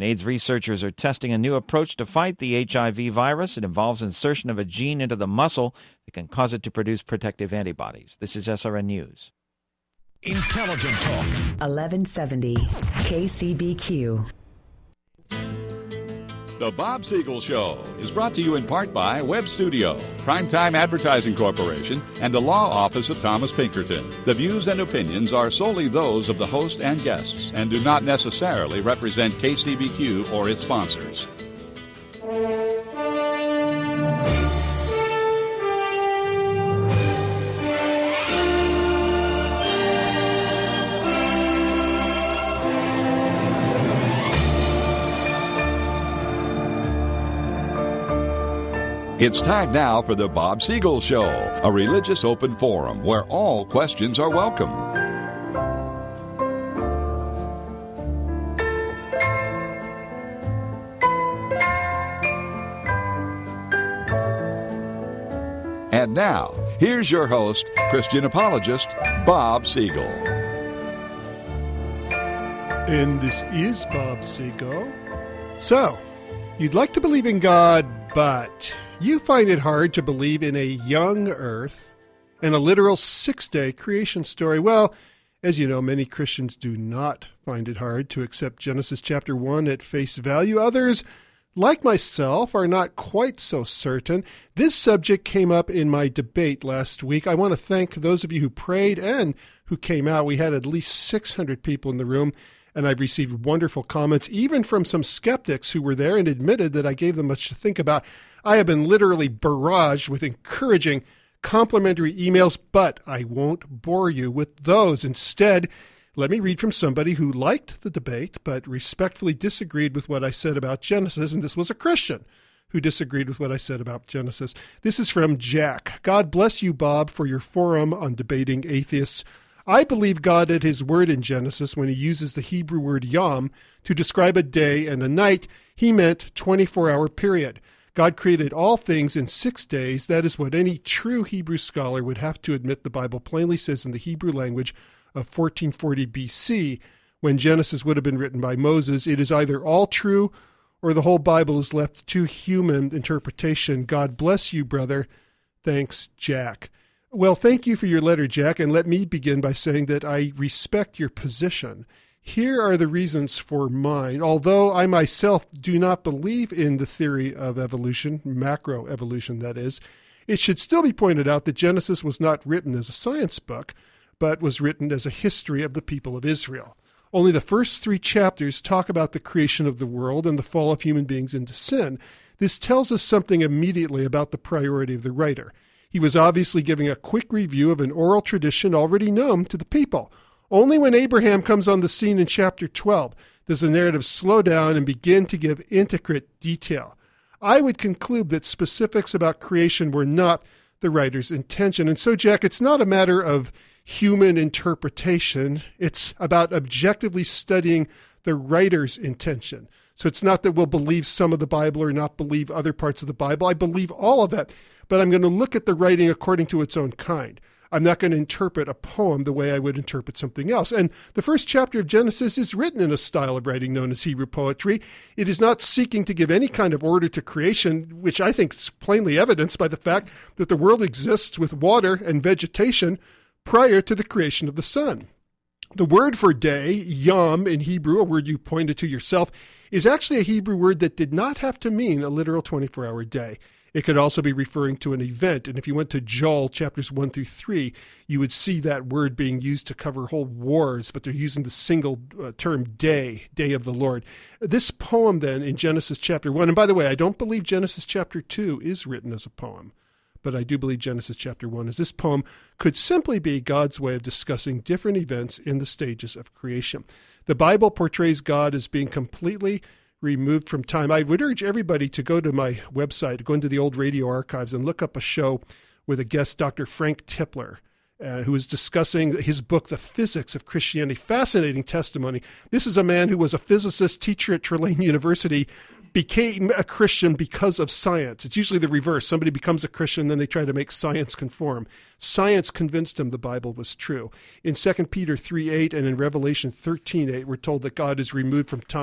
And AIDS researchers are testing a new approach to fight the HIV virus. It involves insertion of a gene into the muscle that can cause it to produce protective antibodies. This is SRN News. Intelligent Talk. 1170 KCBQ. The Bob Siegel Show is brought to you in part by Web Studio, Primetime Advertising Corporation, and the Law Office of Thomas Pinkerton. The views and opinions are solely those of the host and guests and do not necessarily represent KCBQ or its sponsors. It's time now for the Bob Siegel Show, a religious open forum where all questions are welcome. And now, here's your host, Christian apologist, Bob Siegel. And this is Bob Siegel. So, you'd like to believe in God, but you find it hard to believe in a young earth and a literal six-day creation story. Well, as you know, many Christians do not find it hard to accept Genesis chapter 1 at face value. Others, like myself, are not quite so certain. This subject came up in my debate last week. I want to thank those of you who prayed and who came out. We had at least 600 people in the room, and I've received wonderful comments, even from some skeptics who were there and admitted that I gave them much to think about. I have been literally barraged with encouraging, complimentary emails, but I won't bore you with those. Instead, let me read from somebody who liked the debate, but respectfully disagreed with what I said about Genesis, and this was a Christian who disagreed with what I said about Genesis. This is from Jack. God bless you, Bob, for your forum on debating atheists. I believe God at his word in Genesis when he uses the Hebrew word yom to describe a day and a night. He meant 24-hour period. God created all things in 6 days. That is what any true Hebrew scholar would have to admit the Bible plainly says in the Hebrew language of 1440 BC, when Genesis would have been written by Moses. It is either all true or the whole Bible is left to human interpretation. God bless you, brother. Thanks, Jack. Well, thank you for your letter, Jack, and let me begin by saying that I respect your position. Here are the reasons for mine. Although I myself do not believe in the theory of evolution, macroevolution that is, it should still be pointed out that Genesis was not written as a science book, but was written as a history of the people of Israel. Only the first 3 chapters talk about the creation of the world and the fall of human beings into sin. This tells us something immediately about the priority of the writer. He was obviously giving a quick review of an oral tradition already known to the people. Only when Abraham comes on the scene in chapter 12 does the narrative slow down and begin to give intricate detail. I would conclude that specifics about creation were not the writer's intention. And so, Jack, it's not a matter of human interpretation. It's about objectively studying the writer's intention. So it's not that we'll believe some of the Bible or not believe other parts of the Bible. I believe all of it, but I'm going to look at the writing according to its own kind. I'm not going to interpret a poem the way I would interpret something else. And the first chapter of Genesis is written in a style of writing known as Hebrew poetry. It is not seeking to give any kind of order to creation, which I think is plainly evidenced by the fact that the world exists with water and vegetation prior to the creation of the sun. The word for day, yom in Hebrew, a word you pointed to yourself, is actually a Hebrew word that did not have to mean a literal 24-hour day. It could also be referring to an event. And if you went to Joel chapters 1 through 3, you would see that word being used to cover whole wars, but they're using the single term day of the Lord. This poem then in Genesis chapter 1, and by the way, I don't believe Genesis chapter 2 is written as a poem, but I do believe Genesis chapter 1 is. This poem could simply be God's way of discussing different events in the stages of creation. The Bible portrays God as being completely removed from time. I would urge everybody to go to my website, go into the old radio archives and look up a show with a guest, Dr. Frank Tipler, who is discussing his book, The Physics of Christianity. Fascinating testimony. This is a man who was a physicist teacher at Tulane University, became a Christian because of science. It's usually the reverse. Somebody becomes a Christian, then they try to make science conform. Science convinced him the Bible was true. In 2 Peter 3:8 and in Revelation 13:8, we're told that God is removed from time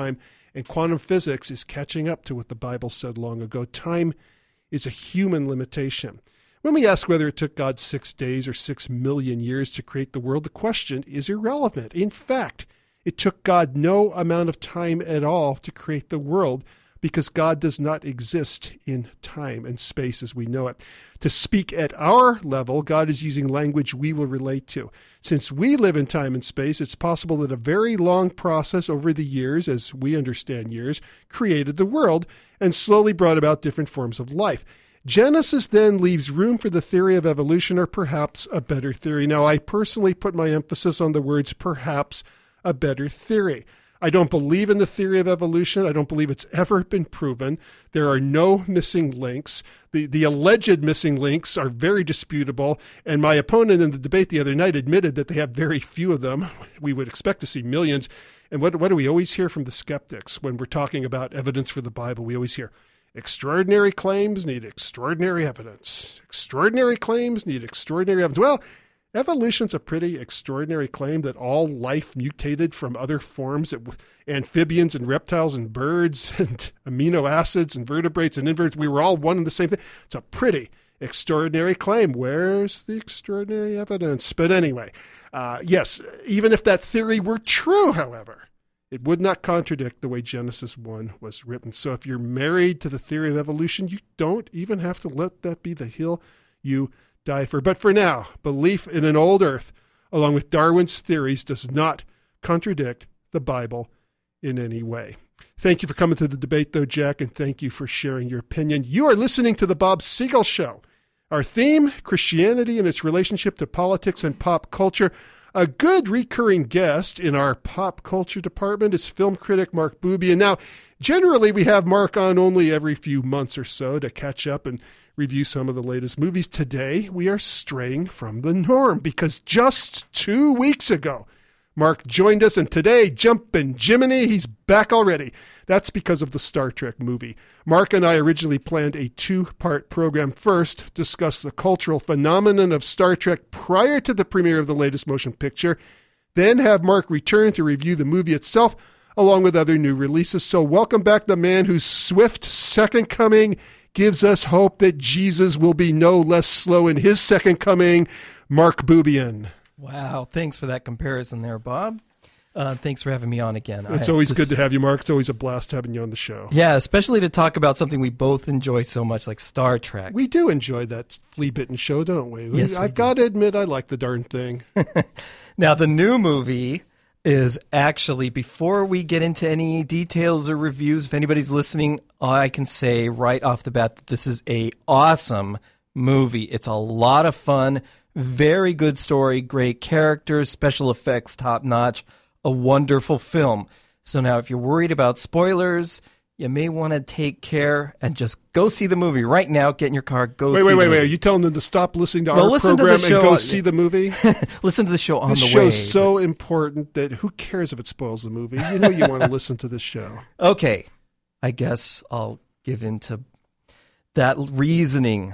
And quantum physics is catching up to what the Bible said long ago. Time is a human limitation. When we ask whether it took God 6 days or 6 million years to create the world, the question is irrelevant. In fact, it took God no amount of time at all to create the world, because God does not exist in time and space as we know it. To speak at our level, God is using language we will relate to. Since we live in time and space, it's possible that a very long process over the years, as we understand years, created the world and slowly brought about different forms of life. Genesis then leaves room for the theory of evolution, or perhaps a better theory. Now, I personally put my emphasis on the words perhaps a better theory. I don't believe in the theory of evolution. I don't believe it's ever been proven. There are no missing links. The alleged missing links are very disputable, and my opponent in the debate the other night admitted that they have very few of them. We would expect to see millions. And what do we always hear from the skeptics when we're talking about evidence for the Bible? We always hear, extraordinary claims need extraordinary evidence. Extraordinary claims need extraordinary evidence. Well, evolution's a pretty extraordinary claim that all life mutated from other forms, amphibians and reptiles and birds and amino acids and vertebrates and invertebrates. We were all one and the same thing. It's a pretty extraordinary claim. Where's the extraordinary evidence? But anyway, yes, even if that theory were true, however, it would not contradict the way Genesis 1 was written. So if you're married to the theory of evolution, you don't even have to let that be the hill you die for. But for now, belief in an old earth, along with Darwin's theories, does not contradict the Bible in any way. Thank you for coming to the debate, though, Jack, and thank you for sharing your opinion. You are listening to The Bob Siegel Show. Our theme, Christianity and its relationship to politics and pop culture. A good recurring guest in our pop culture department is film critic Mark Bubian. Now, generally, we have Mark on only every few months or so to catch up and review some of the latest movies. Today, we are straying from the norm because just 2 weeks ago, Mark joined us, and today, jumping Jiminy, he's back already. That's because of the Star Trek movie. Mark and I originally planned a 2-part program. First, discuss the cultural phenomenon of Star Trek prior to the premiere of the latest motion picture. Then have Mark return to review the movie itself, along with other new releases. So welcome back the man whose swift second coming gives us hope that Jesus will be no less slow in his second coming, Mark Bubian. Wow, thanks for that comparison there, Bob. Thanks for having me on again. It's always good to have you, Mark. It's always a blast having you on the show. Yeah, especially to talk about something we both enjoy so much, like Star Trek. We do enjoy that flea-bitten show, don't we? Yes, I've got to admit, I like the darn thing. Now, the new movie is actually, before we get into any details or reviews, if anybody's listening, I can say right off the bat that this is a awesome movie. It's a lot of fun, very good story, great characters, special effects, top-notch, a wonderful film. So now if you're worried about spoilers, you may want to take care and just go see the movie right now. Get in your car, go see the movie. Wait. Are you telling them to stop listening to our program and go see the movie? Listen to the show on the way. This show's so important that who cares if it spoils the movie? You know you want to listen to this show. Okay. I guess I'll give in to that reasoning.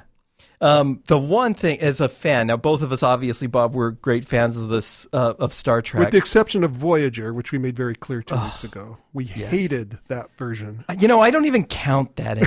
The one thing, as a fan, now both of us, obviously, Bob, we're great fans of this of Star Trek. With the exception of Voyager, which we made very clear 2 weeks ago. We hated that version. You know, I don't even count that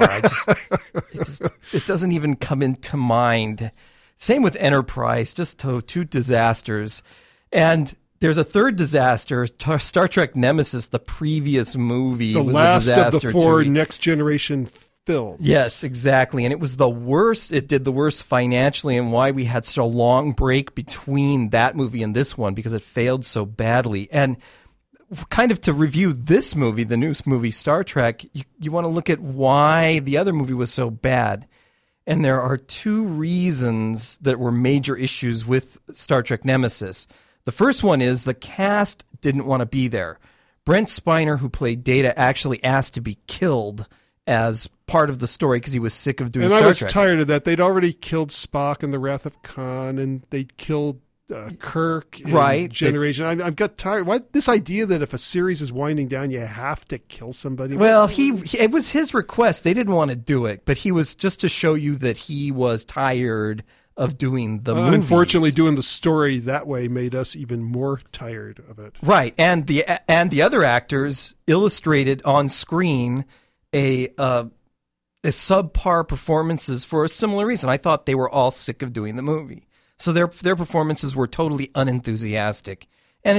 anymore. It doesn't even come into mind. Same with Enterprise, just two disasters. And there's a third disaster, Star Trek Nemesis, the previous movie. The last of the 4 Next Generation films. Yes, exactly. And it was the worst. It did the worst financially, and why we had such a long break between that movie and this one, because it failed so badly. And kind of to review this movie, the new movie Star Trek, you want to look at why the other movie was so bad. And there are 2 reasons that were major issues with Star Trek Nemesis. The first one is the cast didn't want to be there. Brent Spiner, who played Data, actually asked to be killed as part of the story because he was sick of doing Star Trek. And I was tired of that. They'd already killed Spock in The Wrath of Khan, and they'd killed Kirk in Generation. I've got tired. What this idea that if a series is winding down, you have to kill somebody? Well, it was his request. They didn't want to do it, but he was just to show you that he was tired of doing the movies. Unfortunately, doing the story that way made us even more tired of it. Right, and the other actors illustrated on screen a subpar performances for a similar reason. I thought they were all sick of doing the movie, so their performances were totally unenthusiastic, and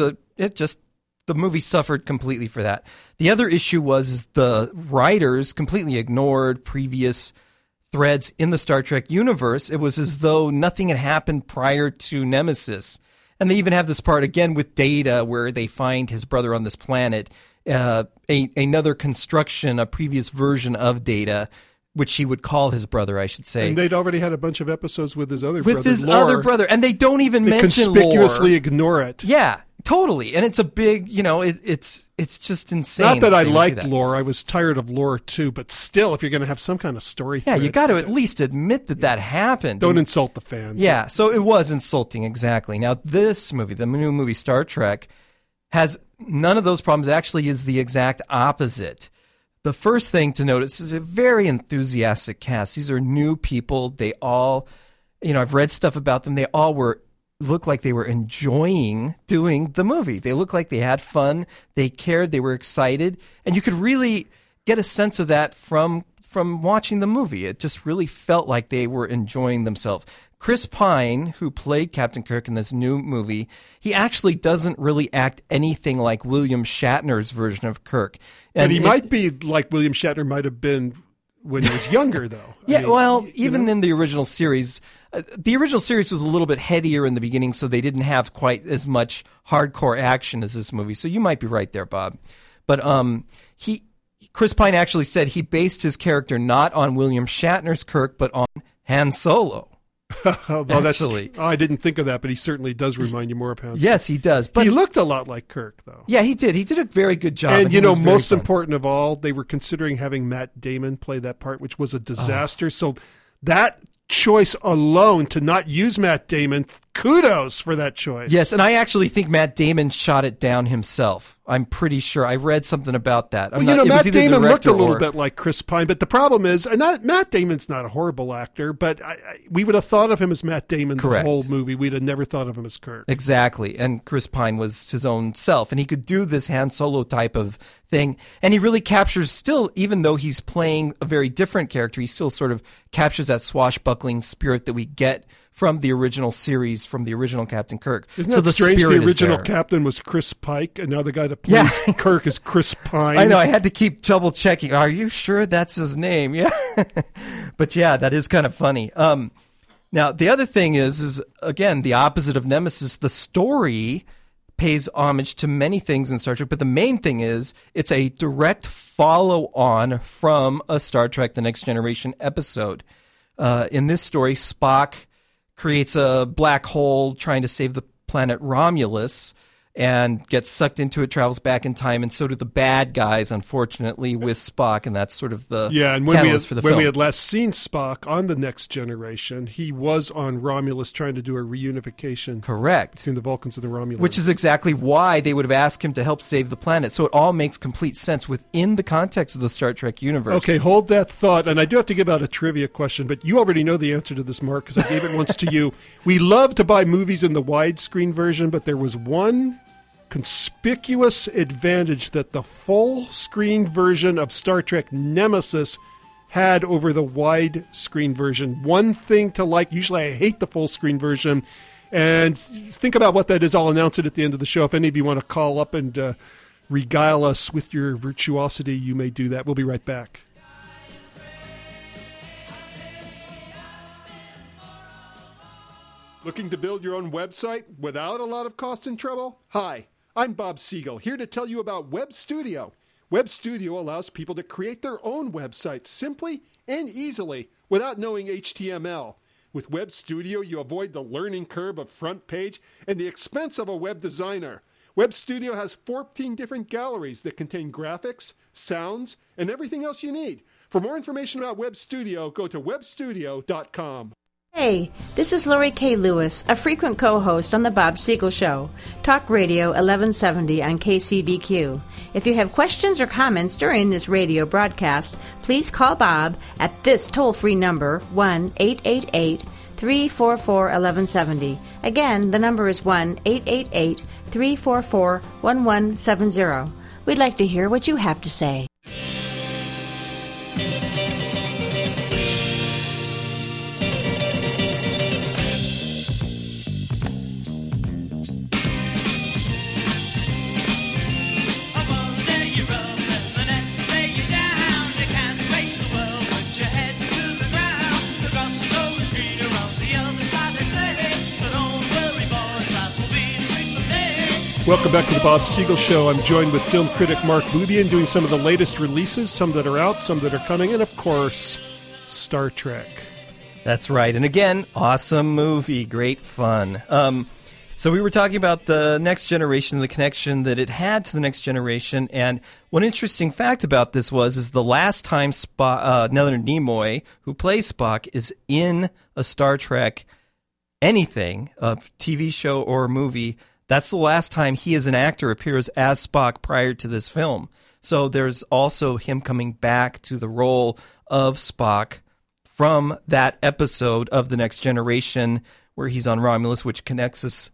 the movie suffered completely for that. The other issue was the writers completely ignored previous threads in the Star Trek universe. It was as though nothing had happened prior to Nemesis. And they even have this part again with Data where they find his brother on this planet, another construction, a previous version of Data, which he would call his brother, I should say. And they'd already had a bunch of episodes with his other brother, With his Lore. other brother. And they don't even They mention conspicuously Lore. ignore it. Yeah, totally. And it's a big, it's just insane. Not that I they would do liked that. Lore. I was tired of Lore too, but still, if you're going to have some kind of story Yeah, thread, you got to at least admit that happened. don't insult the fans. Yeah, so it was insulting, exactly. Now, this movie, the new movie Star Trek, has none of those problems. It actually is the exact opposite. The first thing to notice is a very enthusiastic cast. These are new people. They all, I've read stuff about them. They all look like they were enjoying doing the movie. They look like they had fun. They cared. They were excited. And you could really get a sense of that from watching the movie. It just really felt like they were enjoying themselves. Chris Pine, who played Captain Kirk in this new movie, he actually doesn't really act anything like William Shatner's version of Kirk. But he might be like William Shatner might have been when he was younger, though. Even in the original series, was a little bit headier in the beginning, so they didn't have quite as much hardcore action as this movie. So you might be right there, Bob. But Chris Pine actually said he based his character not on William Shatner's Kirk, but on Han Solo. I didn't think of that, but he certainly does remind you more of Han Solo. Yes, he does. But he looked a lot like Kirk, though. Yeah, he did. He did a very good job. And, he was very most fun. important of all, they were considering having Matt Damon play that part, which was a disaster. So that choice alone, to not use Matt Damon, kudos for that choice. Yes, and I actually think Matt Damon shot it down himself. I'm pretty sure. I read something about that. Matt Damon looked a little bit like Chris Pine, but the problem is, Matt Damon's not a horrible actor, but we would have thought of him as Matt Damon Correct. The whole movie. We'd have never thought of him as Kirk. Exactly, and Chris Pine was his own self, and he could do this Han Solo type of thing, and he really captures still, even though he's playing a very different character, he still sort of captures that swashbuckling spirit that we get from the original series, from the original Captain Kirk. Isn't that strange? The original captain was Chris Pike, and now the guy that plays Kirk is Chris Pine. I know. I had to keep double checking. Are you sure that's his name? Yeah. But yeah, that is kind of funny. Now, the other thing is again, the opposite of Nemesis. The story pays homage to many things in Star Trek, but the main thing is it's a direct follow-on from a Star Trek The Next Generation episode. In this story, Spock creates a black hole trying to save the planet Romulus and gets sucked into it, travels back in time, and so do the bad guys, unfortunately, with Spock, and that's sort of the and catalyst for the film. When we had last seen Spock on The Next Generation, he was on Romulus trying to do a reunification. Correct. Between the Vulcans and the Romulans. Which is exactly why they would have asked him to help save the planet. So it all makes complete sense within the context of the Star Trek universe. Okay, hold that thought. And I do have to give out a trivia question, but you already know the answer to this, Mark, because I gave it once to you. We love to buy movies in the widescreen version, but there was one conspicuous advantage that the full screen version of Star Trek Nemesis had over the widescreen version. One thing to like, usually I hate the full screen version, and think about what that is. I'll announce it at the end of the show. If any of you want to call up and regale us with your virtuosity, you may do that. We'll be right back. Looking to build your own website without a lot of cost and trouble? Hi, I'm Bob Siegel, here to tell you about Web Studio. Web Studio allows people to create their own websites simply and easily without knowing HTML. With Web Studio, you avoid the learning curve of front page and the expense of a web designer. Web Studio has 14 different galleries that contain graphics, sounds, and everything else you need. For more information about Web Studio, go to webstudio.com. Hey, this is Lori K. Lewis, a frequent co-host on The Bob Siegel Show, Talk Radio 1170 on KCBQ. If you have questions or comments during this radio broadcast, please call Bob at this toll-free number, 1-888 1-888-344-1170. Again, the number is 1-888-344-1170. We'd like to hear what you have to say. Welcome back to the Bob Siegel Show. I'm joined with film critic Mark Bubian, doing some of the latest releases, some that are out, some that are coming, and of course, Star Trek. That's right. And again, awesome movie, great fun. So we were talking about the Next Generation, the connection that it had to the Next Generation, and one interesting fact about this is the last time Leonard Nimoy, who plays Spock, is in a Star Trek anything, a TV show or a movie. That's the last time he as an actor appears as Spock prior to this film. So there's also him coming back to the role of Spock from that episode of The Next Generation where he's on Romulus, which connects us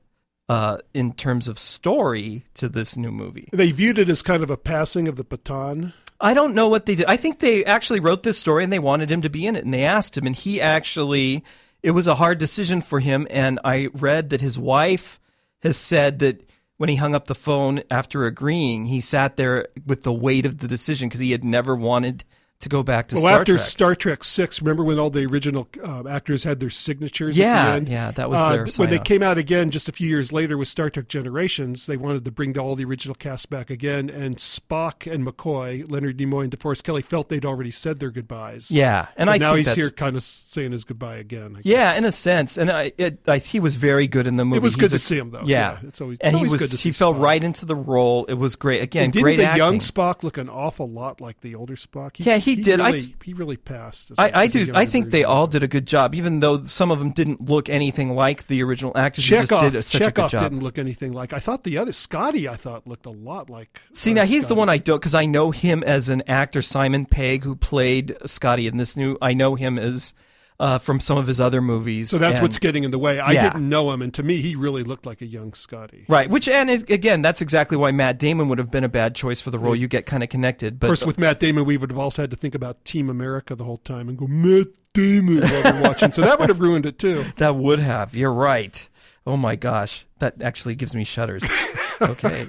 in terms of story to this new movie. They viewed it as kind of a passing of the baton. I don't know what they did. I think they actually wrote this story and they wanted him to be in it, and they asked him, and he actually, it was a hard decision for him, and I read that his wife has said that when he hung up the phone after agreeing, he sat there with the weight of the decision because he had never wanted to go back to Star Trek. After Star Trek 6, remember when all the original actors had their signatures at the end? Yeah, that was their when they came out again just a few years later with Star Trek Generations, they wanted to bring all the original cast back again, and Spock and McCoy, Leonard Nimoy and DeForest Kelley, felt they'd already said their goodbyes. Yeah, and now he's here kind of saying his goodbye again. Yeah, in a sense, and he was very good in the movie. It was good to see him, though. Yeah, it's always good to see. He fell right into the role. It was great. Again, great acting. Didn't the young Spock look an awful lot like the older Spock? He did. He really passed. I think they all did a good job, even though some of them didn't look anything like the original actors. Chekhov didn't look anything like. I thought the other Scotty, looked a lot like. See, now he's Scotty. The one I don't, because I know him as an actor, Simon Pegg, who played Scotty in this new. I know him as from some of his other movies. So that's what's getting in the way. I didn't know him, and to me, he really looked like a young Scotty. Right, again, that's exactly why Matt Damon would have been a bad choice for the role. You get kind of connected. But, of course, with Matt Damon, we would have also had to think about Team America the whole time and go, Matt Damon, while we're watching. So that would have ruined it, too. That would have. You're right. Oh, my gosh. That actually gives me shudders. Okay.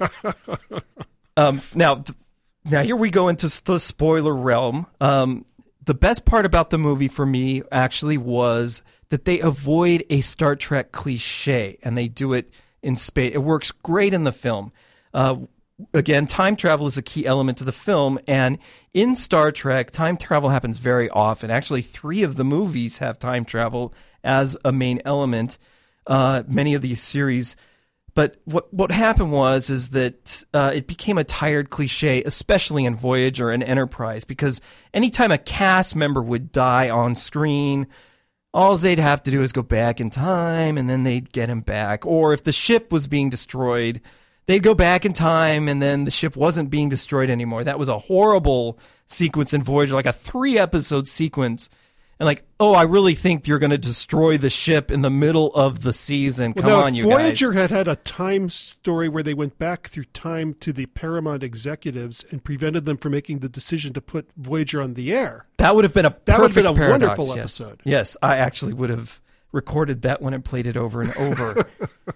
Now, here we go into the spoiler realm. The best part about the movie for me actually was that they avoid a Star Trek cliche, and they do it in space. It works great in the film. Again, time travel is a key element to the film, and in Star Trek, time travel happens very often. Actually, 3 of the movies have time travel as a main element. Many of these series. But what happened is that it became a tired cliche, especially in Voyager and Enterprise, because anytime a cast member would die on screen, all they'd have to do is go back in time, and then they'd get him back. Or if the ship was being destroyed, they'd go back in time, and then the ship wasn't being destroyed anymore. That was a horrible sequence in Voyager, like a 3-episode sequence. And I really think you're going to destroy the ship in the middle of the season. Come on, you guys. Voyager had a time story where they went back through time to the Paramount executives and prevented them from making the decision to put Voyager on the air. That would have been a perfect paradox. Wonderful episode. Yes, I actually would have recorded that one and played it over and over.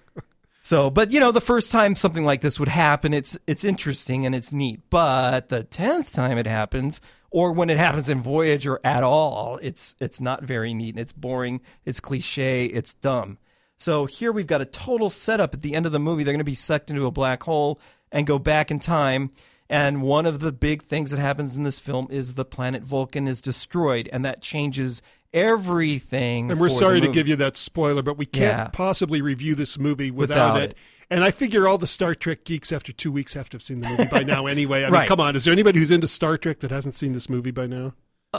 But the first time something like this would happen, it's interesting and it's neat. But the 10th time it happens, or when it happens in Voyager at all, it's not very neat. It's boring. It's cliche. It's dumb. So here we've got a total setup at the end of the movie. They're going to be sucked into a black hole and go back in time. And one of the big things that happens in this film is the planet Vulcan is destroyed, and that changes everything. And we're sorry to give you that spoiler, but we can't possibly review this movie without it. And I figure all the Star Trek geeks after 2 weeks have to have seen the movie by now anyway. I mean, come on. Is there anybody who's into Star Trek that hasn't seen this movie by now?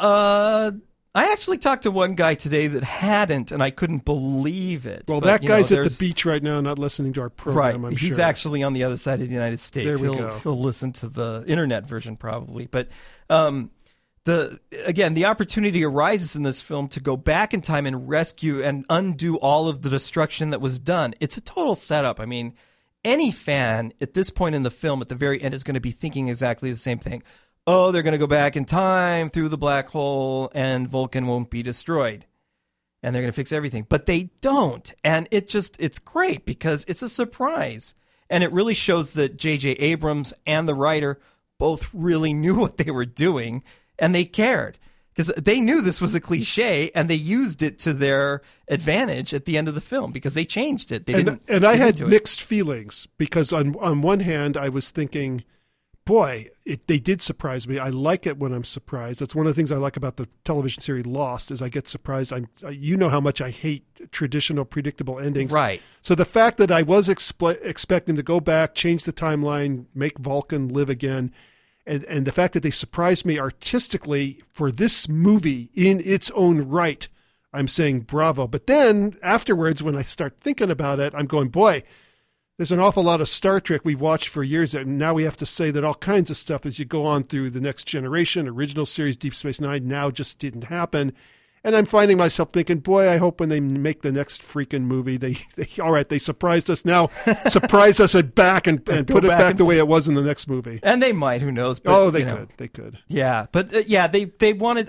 I actually talked to one guy today that hadn't, and I couldn't believe it. Well, that guy's at the beach right now not listening to our program, right. I'm He's sure. actually on the other side of the United States. There we go. He'll listen to the internet version probably. But the opportunity arises in this film to go back in time and rescue and undo all of the destruction that was done. It's a total setup. I mean, any fan at this point in the film at the very end is going to be thinking exactly the same thing. Oh, they're going to go back in time through the black hole and Vulcan won't be destroyed. And they're going to fix everything. But they don't. And it's great because it's a surprise. And it really shows that J.J. Abrams and the writer both really knew what they were doing. And they cared because they knew this was a cliche, and they used it to their advantage at the end of the film because they changed it. And I had mixed feelings because on one hand, I was thinking, boy, they did surprise me. I like it when I'm surprised. That's one of the things I like about the television series Lost is I get surprised. You know how much I hate traditional, predictable endings. Right. So the fact that I was expecting to go back, change the timeline, make Vulcan live again, and the fact that they surprised me artistically for this movie in its own right, I'm saying bravo. But then afterwards, when I start thinking about it, I'm going, boy, there's an awful lot of Star Trek we've watched for years, and now we have to say that all kinds of stuff as you go on through the Next Generation, original series, Deep Space Nine, now just didn't happen. And I'm finding myself thinking, boy, I hope when they make the next freaking movie, they all right, they surprised us. Now surprise us back and put it back the way it was in the next movie. And they might, who knows? But, they could. Yeah, but they wanted,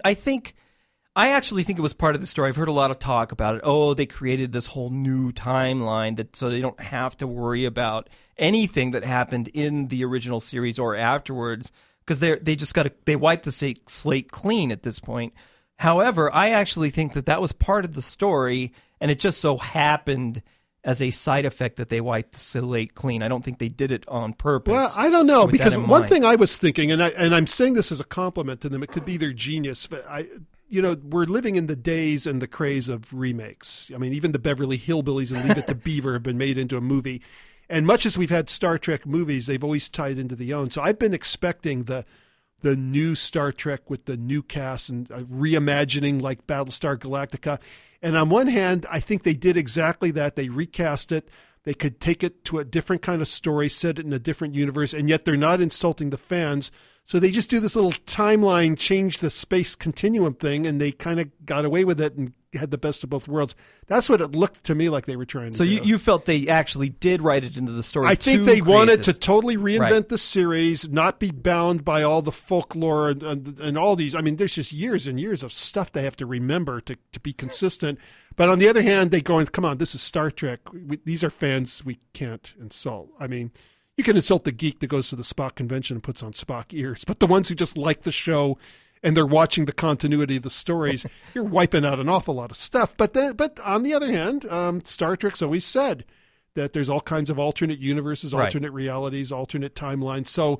I actually think it was part of the story. I've heard a lot of talk about it. Oh, they created this whole new timeline so they don't have to worry about anything that happened in the original series or afterwards because they wiped the slate clean at this point. However, I actually think that was part of the story, and it just so happened as a side effect that they wiped the slate clean. I don't think they did it on purpose. Well, I don't know, because one thing I was thinking, and I'm saying this as a compliment to them, it could be their genius, but we're living in the days and the craze of remakes. I mean, even the Beverly Hillbillies and Leave It to Beaver have been made into a movie. And much as we've had Star Trek movies, they've always tied into the own. So I've been expecting the new Star Trek with the new cast and reimagining like Battlestar Galactica. And on one hand, I think they did exactly that. They recast it. They could take it to a different kind of story, set it in a different universe, and yet they're not insulting the fans. So they just do this little timeline, change the space continuum thing, and they kind of got away with it and had the best of both worlds. That's what it looked to me like they were trying to do. So you felt they actually did write it into the story. I think they wanted to totally reinvent the series, not be bound by all the folklore and all these. I mean, there's just years and years of stuff they have to remember to be consistent. But on the other hand, they go, come on, this is Star Trek. These are fans we can't insult. I mean, you can insult the geek that goes to the Spock convention and puts on Spock ears, but the ones who just like the show and they're watching the continuity of the stories, you're wiping out an awful lot of stuff. But on the other hand, Star Trek's always said that there's all kinds of alternate universes, alternate realities, alternate timelines. So,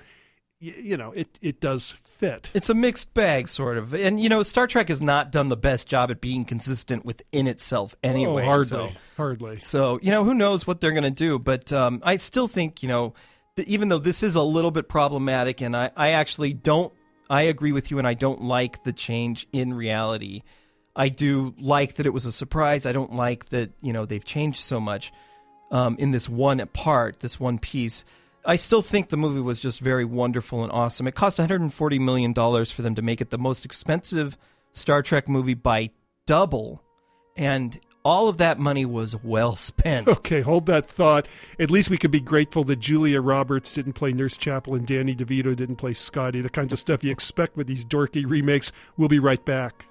it does fit. It's a mixed bag, sort of. And, Star Trek has not done the best job at being consistent within itself anyway. Oh, hardly. So, who knows what they're going to do. But I still think, even though this is a little bit problematic, and I actually don't, I agree with you, and I don't like the change in reality. I do like that it was a surprise. I don't like that, they've changed so much in this one part, this one piece. I still think the movie was just very wonderful and awesome. It cost $140 million for them to make it the most expensive Star Trek movie by double, and all of that money was well spent. Okay, hold that thought. At least we could be grateful that Julia Roberts didn't play Nurse Chapel and Danny DeVito didn't play Scotty, the kinds of stuff you expect with these dorky remakes. We'll be right back.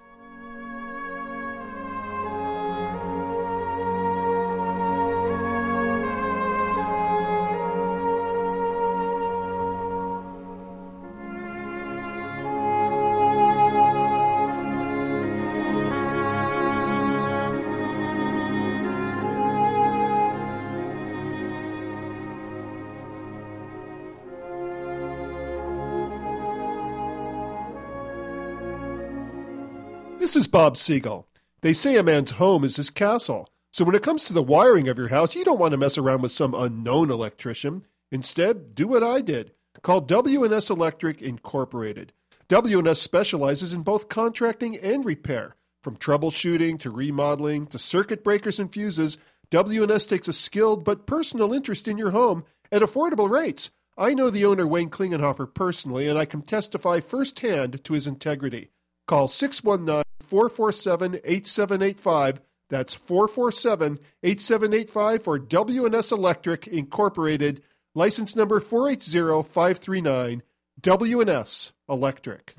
This is Bob Siegel. They say a man's home is his castle. So when it comes to the wiring of your house, you don't want to mess around with some unknown electrician. Instead, do what I did. Call W&S Electric Incorporated. W&S specializes in both contracting and repair. From troubleshooting to remodeling to circuit breakers and fuses, W&S takes a skilled but personal interest in your home at affordable rates. I know the owner, Wayne Klingenhofer, personally, and I can testify firsthand to his integrity. Call 619-447-8785. That's 447-8785 for W&S Electric Incorporated, license number 480539, W&S Electric.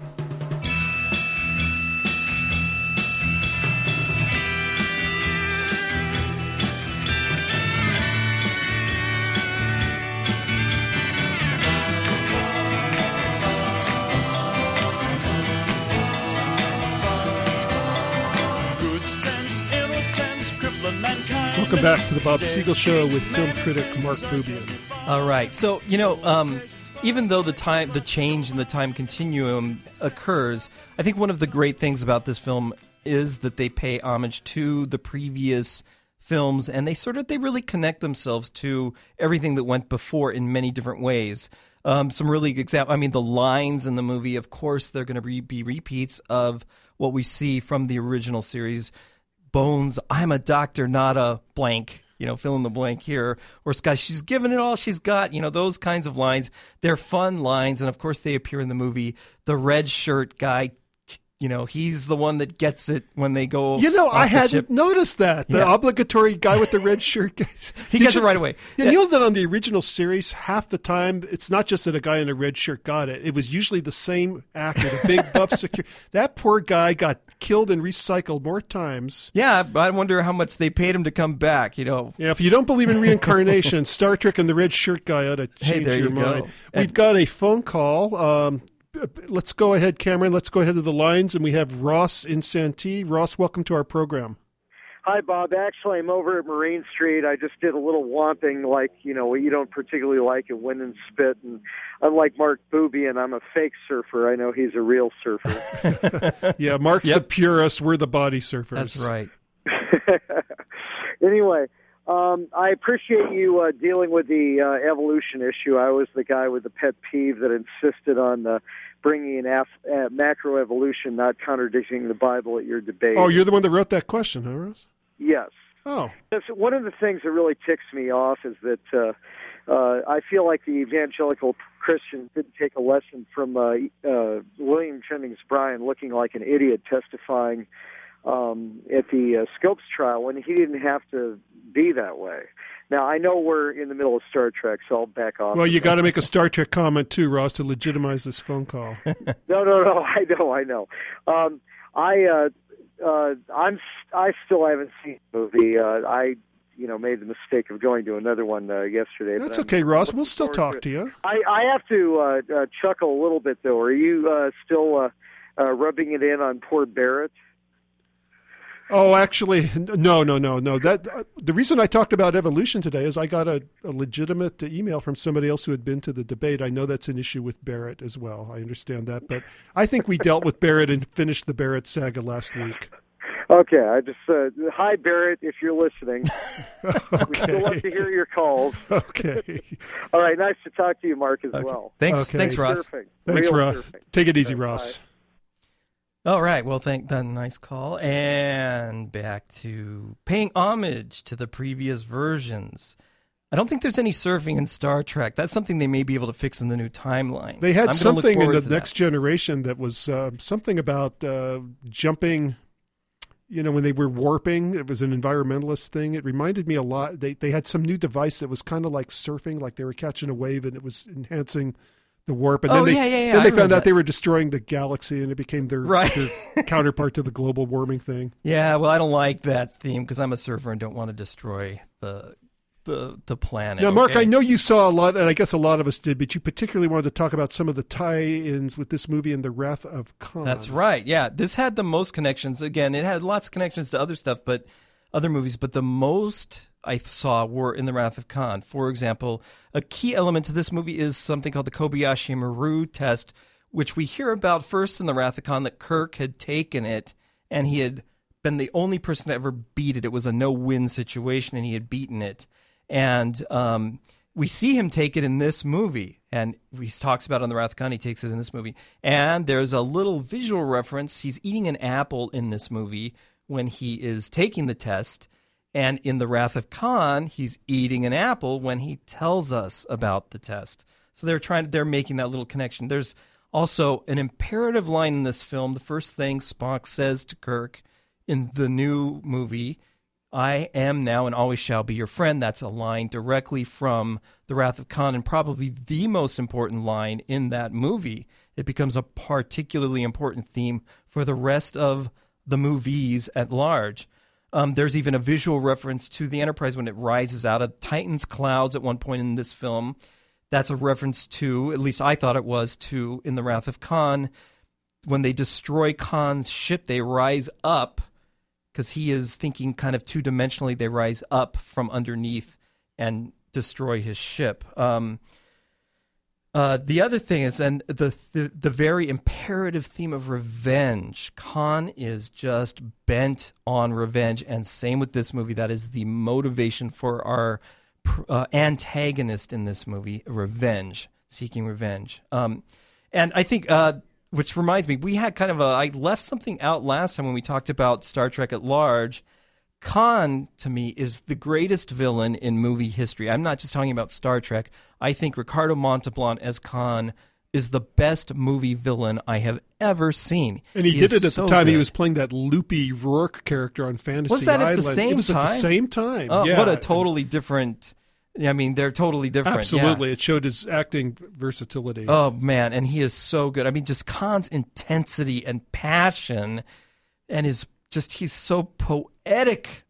Welcome back to the Bob Siegel Show with film critic Mark Bubian. All right. So, even though the change in the time continuum occurs, I think one of the great things about this film is that they pay homage to the previous films, and they really connect themselves to everything that went before in many different ways. Some really good examples. I mean, the lines in the movie, of course, they're going to be repeats of what we see from the original series. Bones, I'm a doctor, not a blank, fill in the blank here. Or Scott, she's given it all she's got, those kinds of lines. They're fun lines, and of course they appear in the movie. The red shirt guy, he's the one that gets it when they go I hadn't noticed that. The obligatory guy with the red shirt. He gets it right away. Yeah, you know that on the original series, half the time, it's not just that a guy in a red shirt got it. It was usually the same actor, the big buff security. That poor guy got killed and recycled more times. Yeah, I wonder how much they paid him to come back, Yeah, if you don't believe in reincarnation, Star Trek and the red shirt guy ought to change your mind. We've got a phone call. Let's go ahead, Cameron. Let's go ahead to the lines, and we have Ross in Santee. Ross, welcome to our program. Hi, Bob. Actually, I'm over at Marine Street. I just did a little whomping, like, what you don't particularly like at Wind and Spit. And unlike Mark Bubian, I'm a fake surfer. I know he's a real surfer. Yeah, Mark's the purist. We're the body surfers. That's right. Anyway, I appreciate you dealing with the evolution issue. I was the guy with the pet peeve that insisted on bringing in macroevolution, not contradicting the Bible at your debate. Oh, you're the one that wrote that question, huh, Ross? Yes. Oh. One of the things that really ticks me off is that I feel like the evangelical Christians didn't take a lesson from William Jennings Bryan looking like an idiot testifying at the Scopes trial when he didn't have to be that way. Now, I know we're in the middle of Star Trek, so I'll back off. Well, you got to make a Star Trek comment too, Ross, to legitimize this phone call. No. I know. I still haven't seen the movie. I made the mistake of going to another one yesterday. That's okay, Ross. We'll still talk to you. I have to chuckle a little bit, though. Are you still rubbing it in on poor Barrett? Oh, actually, no. That the reason I talked about evolution today is I got a legitimate email from somebody else who had been to the debate. I know that's an issue with Barrett as well. I understand that, but I think we dealt with Barrett and finished the Barrett saga last week. Okay, I just hi Barrett, if you're listening. Okay. We still love to hear your calls. Okay. All right, nice to talk to you, Mark, as well. Thanks, Ross. Surfing. Thanks, Real Ross. surfing. Take it easy, Okay, Ross. bye. All right. Well, nice call. And back to paying homage to the previous versions. I don't think there's any surfing in Star Trek. That's something they may be able to fix in the new timeline. They had something in the Next that. Generation that was something about jumping, when they were warping. It was an environmentalist thing. It reminded me a lot. They had some new device that was kind of like surfing, like they were catching a wave and it was enhancing the warp, and then they found out they were destroying the galaxy, and it became their counterpart to the global warming thing. Yeah, well, I don't like that theme because I'm a surfer and don't want to destroy the planet. Now, Mark, I know you saw a lot, and I guess a lot of us did, but you particularly wanted to talk about some of the tie-ins with this movie and the Wrath of Khan. That's right. Yeah, this had the most connections. Again, it had lots of connections to other stuff, other movies, but the most I saw were in the Wrath of Khan. For example, a key element to this movie is something called the Kobayashi Maru test, which we hear about first in the Wrath of Khan, that Kirk had taken it, and he had been the only person to ever beat it. It was a no-win situation, and he had beaten it. And we see him take it in this movie, and he talks about it on the Wrath of Khan. He takes it in this movie. And there's a little visual reference. He's eating an apple in this movie when he is taking the test. And in the Wrath of Khan, he's eating an apple when he tells us about the test. So they're making that little connection. There's also an imperative line in this film. The first thing Spock says to Kirk in the new movie, "I am now and always shall be your friend." That's a line directly from The Wrath of Khan, and probably the most important line in that movie. It becomes a particularly important theme for the rest of the movies at large. There's even a visual reference to the Enterprise when it rises out of Titan's clouds at one point in this film. That's a reference to, at least I thought it was, to in The Wrath of Khan. When they destroy Khan's ship, they rise up, because he is thinking kind of two-dimensionally. They rise up from underneath and destroy his ship. The other thing is, and the very imperative theme of revenge. Khan is just bent on revenge, and same with this movie. That is the motivation for our antagonist in this movie, seeking revenge. And I think, which reminds me, we had kind of I left something out last time when we talked about Star Trek at large. Khan, to me, is the greatest villain in movie history. I'm not just talking about Star Trek. I think Ricardo Montalban as Khan is the best movie villain I have ever seen. And he did it at the time he was playing that loopy Rourke character on Fantasy Island. Was that at the same time? It was at the same time. Oh, yeah. What a totally different... I mean, they're totally different. Absolutely. Yeah. It showed his acting versatility. Oh, man. And he is so good. I mean, just Khan's intensity and passion, and he's so poetic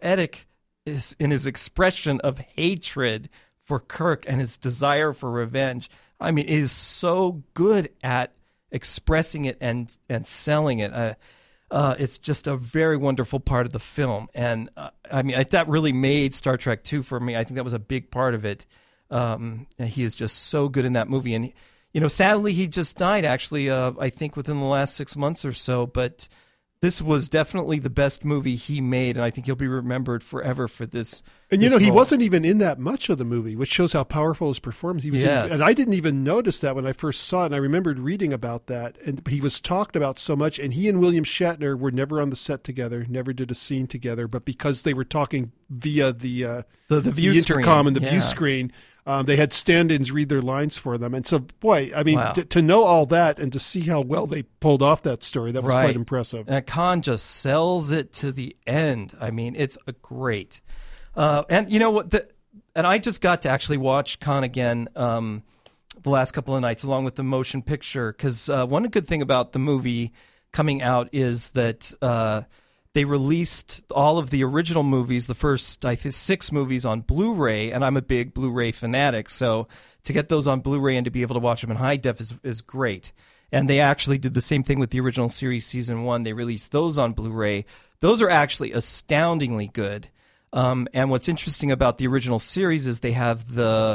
is in his expression of hatred for Kirk and his desire for revenge. I mean, he is so good at expressing it and selling it. It's just a very wonderful part of the film. And I mean, that really made Star Trek 2 for me. I think that was a big part of it. And he is just so good in that movie. And, sadly, he just died, actually, I think within the last 6 months or so. But this was definitely the best movie he made, and I think he'll be remembered forever for this. And, this he role. wasn't even in that much of the movie, which shows how powerful his performance. He was Yes. and I didn't even notice that when I first saw it, and I remembered reading about that. And he was talked about so much, and he and William Shatner were never on the set together, never did a scene together, but because they were talking via the view intercom screen. and the view screen, they had stand-ins read their lines for them. And so, boy, I mean, Wow. to know all that and to see how well they pulled off that story, that was quite impressive. And Khan just sells it to the end. I mean, it's a great. And you know what? And I just got to actually watch Khan again the last couple of nights, along with the motion picture, because one good thing about the movie coming out is that they released all of the original movies, the first, I think, 6 movies on Blu-ray, and I'm a big Blu-ray fanatic, so to get those on Blu-ray and to be able to watch them in high def is great. And they actually did the same thing with the original series Season 1. They released those on Blu-ray. Those are actually astoundingly good. And what's interesting about the original series is they have they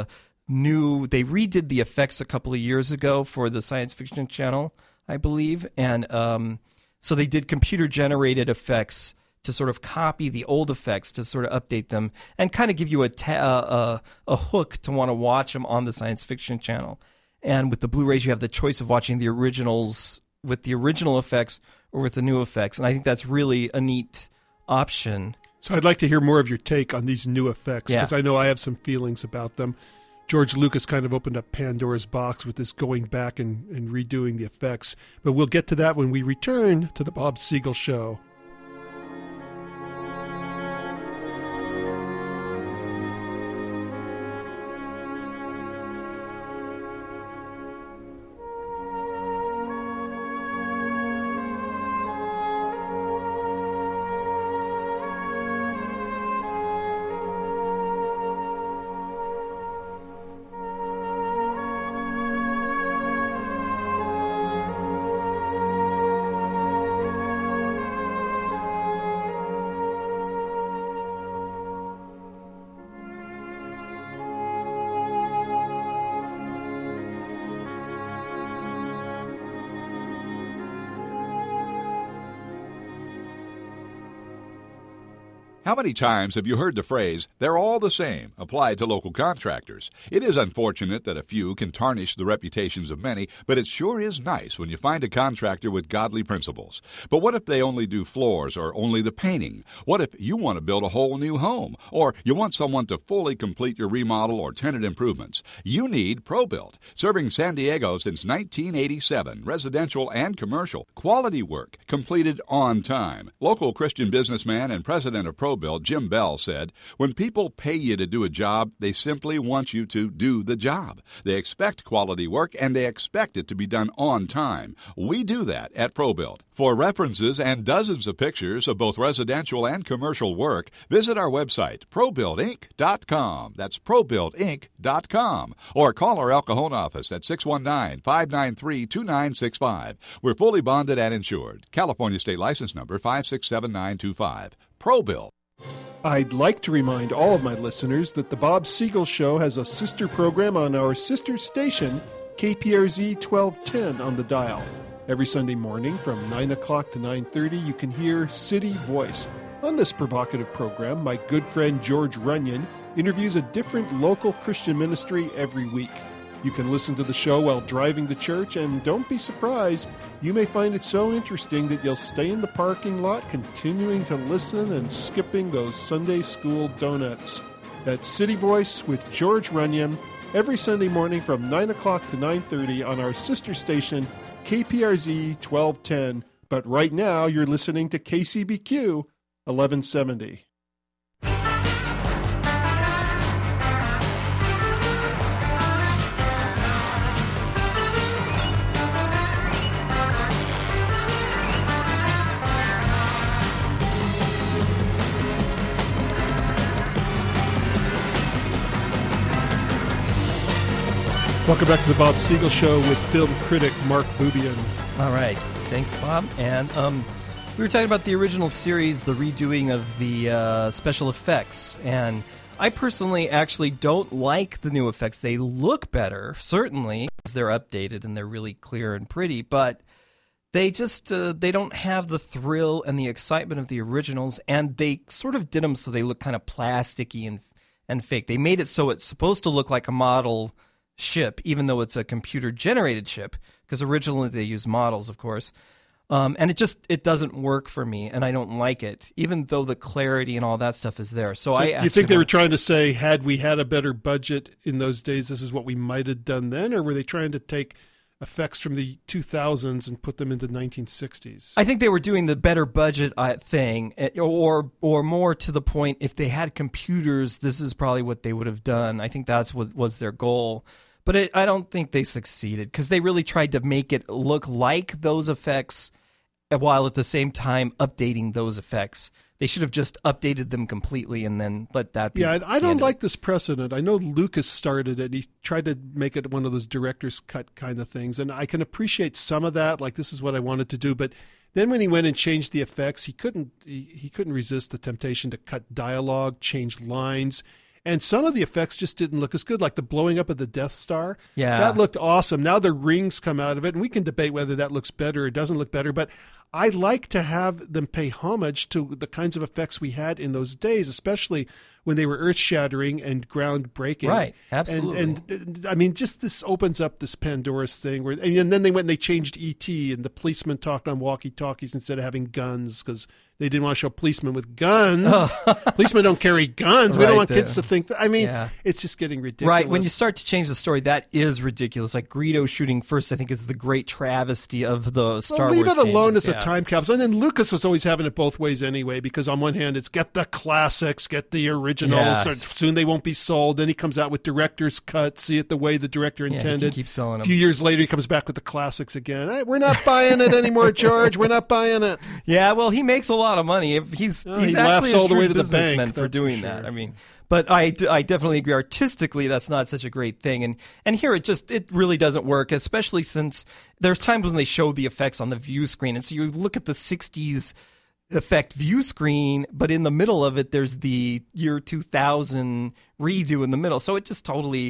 redid the effects a couple of years ago for the Science Fiction Channel, I believe, and so they did computer-generated effects to sort of copy the old effects to sort of update them and kind of give you a hook to want to watch them on the Science Fiction Channel. And with the Blu-rays, you have the choice of watching the originals with the original effects or with the new effects, and I think that's really a neat option. So I'd like to hear more of your take on these new effects, because I know I have some feelings about them. George Lucas kind of opened up Pandora's box with this going back and redoing the effects. But we'll get to that when we return to the Bob Siegel Show. How many times have you heard the phrase, "they're all the same," applied to local contractors? It is unfortunate that a few can tarnish the reputations of many, but it sure is nice when you find a contractor with godly principles. But what if they only do floors or only the painting? What if you want to build a whole new home, or you want someone to fully complete your remodel or tenant improvements? You need ProBuilt, serving San Diego since 1987, residential and commercial. Quality work, completed on time. Local Christian businessman and president of ProBuilt, Jim Bell, said, "When people pay you to do a job, they simply want you to do the job. They expect quality work, and they expect it to be done on time. We do that at ProBuilt." For references and dozens of pictures of both residential and commercial work, visit our website, ProBuiltInc.com. That's ProBuiltInc.com. Or call our El Cajon office at 619-593-2965. We're fully bonded and insured. California State License Number 567925. ProBuilt. I'd like to remind all of my listeners that the Bob Siegel Show has a sister program on our sister station, KPRZ 1210 on the dial. Every Sunday morning from 9 o'clock to 9:30, you can hear City Voice. On this provocative program, my good friend George Runyon interviews a different local Christian ministry every week. You can listen to the show while driving to church, and don't be surprised, you may find it so interesting that you'll stay in the parking lot continuing to listen and skipping those Sunday school donuts. That's City Voice with George Runyon every Sunday morning from 9 o'clock to 9:30 on our sister station, KPRZ 1210. But right now, you're listening to KCBQ 1170. Welcome back to the Bob Siegel Show with film critic Mark Bubian. All right. Thanks, Bob. And we were talking about the original series, the redoing of the special effects. And I personally actually don't like the new effects. They look better, certainly, because they're updated and they're really clear and pretty. But they just they don't have the thrill and the excitement of the originals. And they sort of did them so they look kind of plasticky and fake. They made it so it's supposed to look like a model ship, even though it's a computer-generated ship, because originally they used models, of course. And it doesn't work for me, and I don't like it, even though the clarity and all that stuff is there. So do you think they were trying to say, had we had a better budget in those days, this is what we might have done then? Or were they trying to take effects from the 2000s and put them into 1960s? I think they were doing the better budget thing, or more to the point, if they had computers, this is probably what they would have done. I think that's what was their goal. But I don't think they succeeded, because they really tried to make it look like those effects while at the same time updating those effects. They should have just updated them completely and then let that be. Yeah, I don't like this precedent. I know Lucas started it. He tried to make it one of those director's cut kind of things, and I can appreciate some of that, like this is what I wanted to do. But then when he went and changed the effects, he couldn't resist the temptation to cut dialogue, change lines. And some of the effects just didn't look as good, like the blowing up of the Death Star. Yeah. That looked awesome. Now the rings come out of it, and we can debate whether that looks better or doesn't look better. But I like to have them pay homage to the kinds of effects we had in those days, especially when they were earth-shattering and groundbreaking. Right, absolutely. And I mean, just this opens up this Pandora's thing. And then they went and they changed E.T., and the policemen talked on walkie-talkies instead of having guns, because they didn't want to show policemen with guns. Oh. Policemen don't carry guns. We don't want kids to think that. I mean, It's just getting ridiculous. Right. When you start to change the story, that is ridiculous. Like Greedo shooting first, I think, is the great travesty of the Star Wars. Leave it alone changes. as a time capsule. And then Lucas was always having it both ways anyway, because on one hand, it's get the classics, get the originals. Yes. Soon they won't be sold. Then he comes out with director's cut, see it the way the director intended. He can keep selling them. A few years later, he comes back with the classics again. Hey, we're not buying it anymore, George. We're not buying it. Yeah, well, he makes a lot of money. If he's actually a shrewd businessman for doing that. I mean, but I definitely agree. Artistically, that's not such a great thing. And here it really doesn't work, especially since there's times when they show the effects on the view screen. And so you look at the 60s effect view screen, but in the middle of it, there's the year 2000 redo in the middle. So it just totally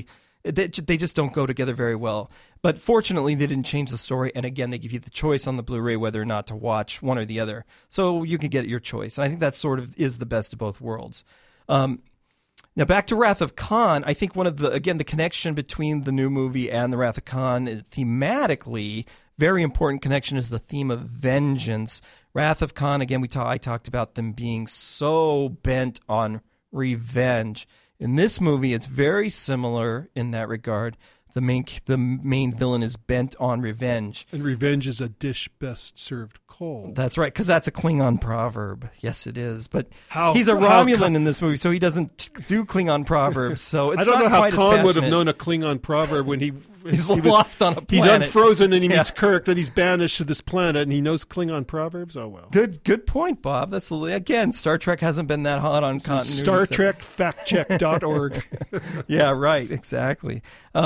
They just don't go together very well. But fortunately, they didn't change the story. And again, they give you the choice on the Blu-ray whether or not to watch one or the other. So you can get your choice. And I think that sort of is the best of both worlds. Now, back to Wrath of Khan, I think the connection between the new movie and the Wrath of Khan, thematically, very important connection is the theme of vengeance. Wrath of Khan, again, I talked about them being so bent on revenge. In this movie, it's very similar in that regard. The main villain is bent on revenge. And revenge is a dish best served cold. That's right, because that's a Klingon proverb. Yes, it is. But he's a Romulan in this movie, so he doesn't do Klingon proverbs. So it's I don't not know how quite Khan as would have known a Klingon proverb when he's lost on a planet. He's unfrozen and he meets Kirk, then he's banished to this planet, and he knows Klingon proverbs? Oh, well. Good point, Bob. That's again, Star Trek hasn't been that hot on continuity. StarTrekFactCheck.org. Yeah, right, exactly.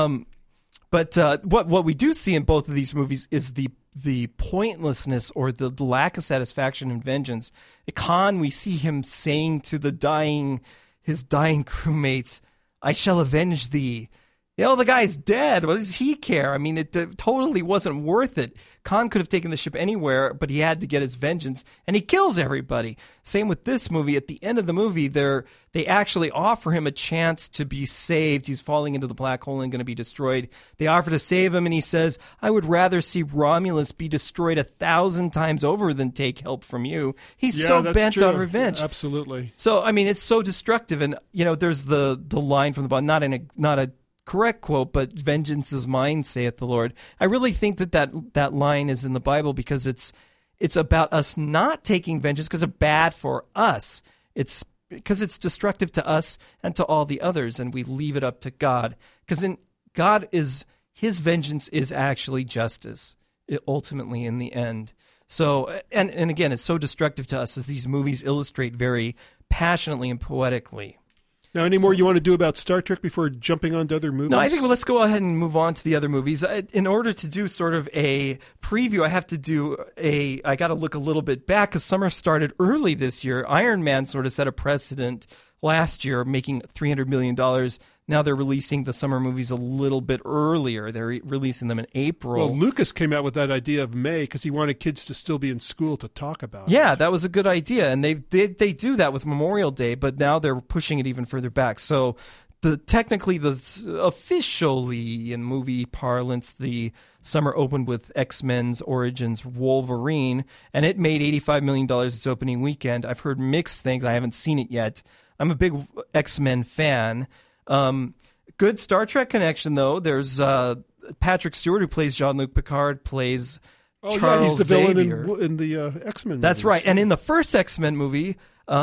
But what we do see in both of these movies is the pointlessness or the lack of satisfaction in vengeance. Khan, we see him saying to his dying crewmates, "I shall avenge thee." The guy's dead. What does he care? I mean, it totally wasn't worth it. Khan could have taken the ship anywhere, but he had to get his vengeance, and he kills everybody. Same with this movie. At the end of the movie, they actually offer him a chance to be saved. He's falling into the black hole and going to be destroyed. They offer to save him, and he says, "I would rather see Romulus be destroyed 1,000 times over than take help from you." He's so bent on revenge. Absolutely. So, I mean, it's so destructive. And, there's the line from the Bible, not a correct quote, but "Vengeance is mine, saith the Lord." I really think that line is in the Bible because it's about us not taking vengeance because it's bad for us. It's because it's destructive to us and to all the others, and we leave it up to God. Because His vengeance is actually justice, ultimately in the end. So, and again, it's so destructive to us as these movies illustrate very passionately and poetically. Now, any more you want to do about Star Trek before jumping on to other movies? No, I think let's go ahead and move on to the other movies. In order to do sort of a preview, I got to look a little bit back because summer started early this year. Iron Man sort of set a precedent last year, making $300 million. Now they're releasing the summer movies a little bit earlier. They're releasing them in April. Well, Lucas came out with that idea of May because he wanted kids to still be in school to talk about it. Yeah, that was a good idea. And they do that with Memorial Day, but now they're pushing it even further back. So officially in movie parlance, the summer opened with X-Men's Origins Wolverine, and it made $85 million its opening weekend. I've heard mixed things. I haven't seen it yet. I'm a big X-Men fan. Good Star Trek connection, though. There's Patrick Stewart, who plays Jean-Luc Picard, plays Charles he's the Xavier. villain in the X-Men movies. That's right. And in the first X-Men movie,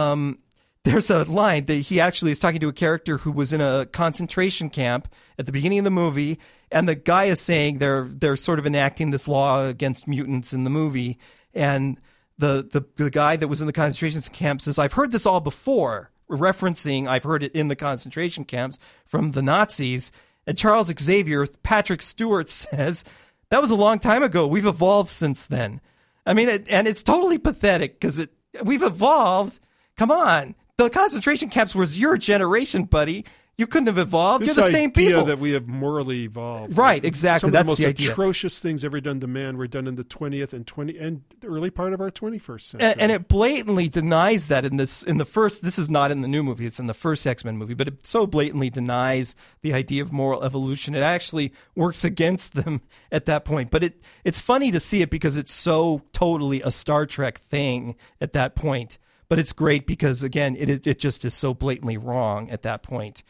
there's a line that he actually is talking to a character who was in a concentration camp at the beginning of the movie, and the guy is saying they're sort of enacting this law against mutants in the movie, and the guy that was in the concentration camp says, "I've heard this all before," referencing I've heard it in the concentration camps from the Nazis. And Charles Xavier, Patrick Stewart, says, "That was a long time ago. We've evolved since then." I mean, and it's totally pathetic because we've evolved. Come on. The concentration camps was your generation, buddy. You couldn't have evolved. You're the same people. This idea that we have morally evolved. Right, exactly. Some of That's the the most idea. atrocious things ever done to man were done in the 20th and the early part of our 21st century. And it blatantly denies that in the first, this is not in the new movie, it's in the first X-Men movie, but it so blatantly denies the idea of moral evolution. It actually works against them at that point. But it's funny to see it because it's so totally a Star Trek thing at that point. But it's great because, again, it just is so blatantly wrong at that point.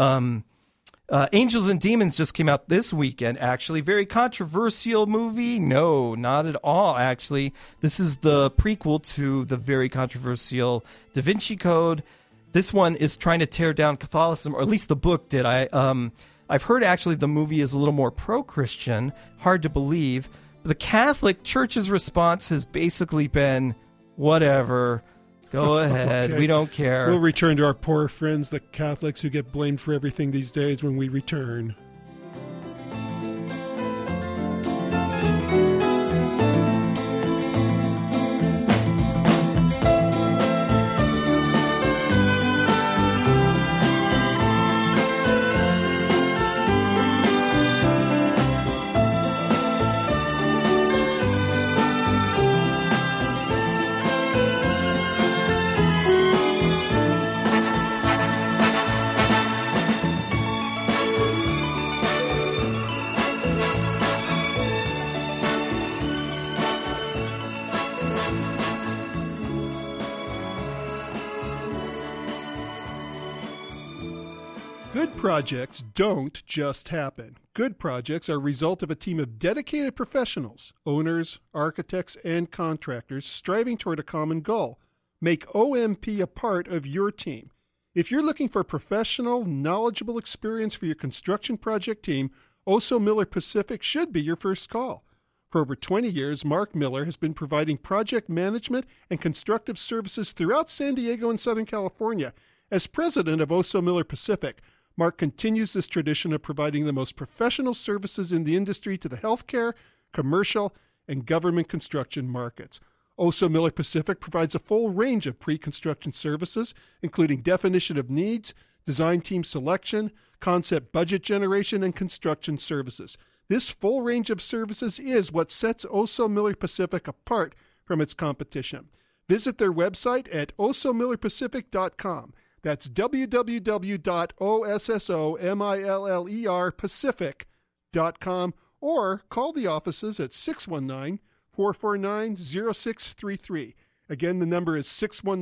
Angels and Demons just came out this weekend, actually. Very controversial movie. No, not at all, actually. This is the prequel to the very controversial Da Vinci Code. This one is trying to tear down Catholicism, or at least the book did. I've heard, actually, the movie is a little more pro-Christian. Hard to believe. But the Catholic Church's response has basically been, whatever. Go ahead. Okay. We don't care. We'll return to our poor friends, the Catholics, who get blamed for everything these days when we return. Good projects don't just happen. Good projects are a result of a team of dedicated professionals, owners, architects, and contractors striving toward a common goal. Make OMP a part of your team. If you're looking for professional, knowledgeable experience for your construction project team, Oso Miller Pacific should be your first call. For over 20 years, Mark Miller has been providing project management and constructive services throughout San Diego and Southern California. As president of Oso Miller Pacific, Mark continues this tradition of providing the most professional services in the industry to the healthcare, commercial, and government construction markets. Oso Miller Pacific provides a full range of pre-construction services, including definition of needs, design team selection, concept budget generation, and construction services. This full range of services is what sets Oso Miller Pacific apart from its competition. Visit their website at osomillerpacific.com. That's www.osomillerpacific.com, or call the offices at 619-449-0633. Again, the number is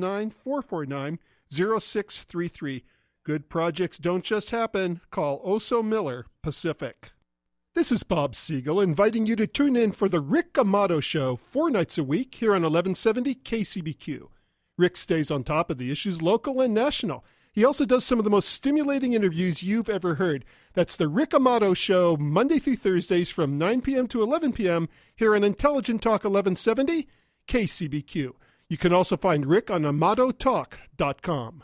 619-449-0633. Good projects don't just happen. Call Oso Miller Pacific. This is Bob Siegel inviting you to tune in for the Rick Amato Show 4 nights a week here on 1170 KCBQ. Rick stays on top of the issues local and national. He also does some of the most stimulating interviews you've ever heard. That's the Rick Amato Show, Monday through Thursdays from 9 p.m. to 11 p.m. here on Intelligent Talk 1170 KCBQ. You can also find Rick on AmatoTalk.com.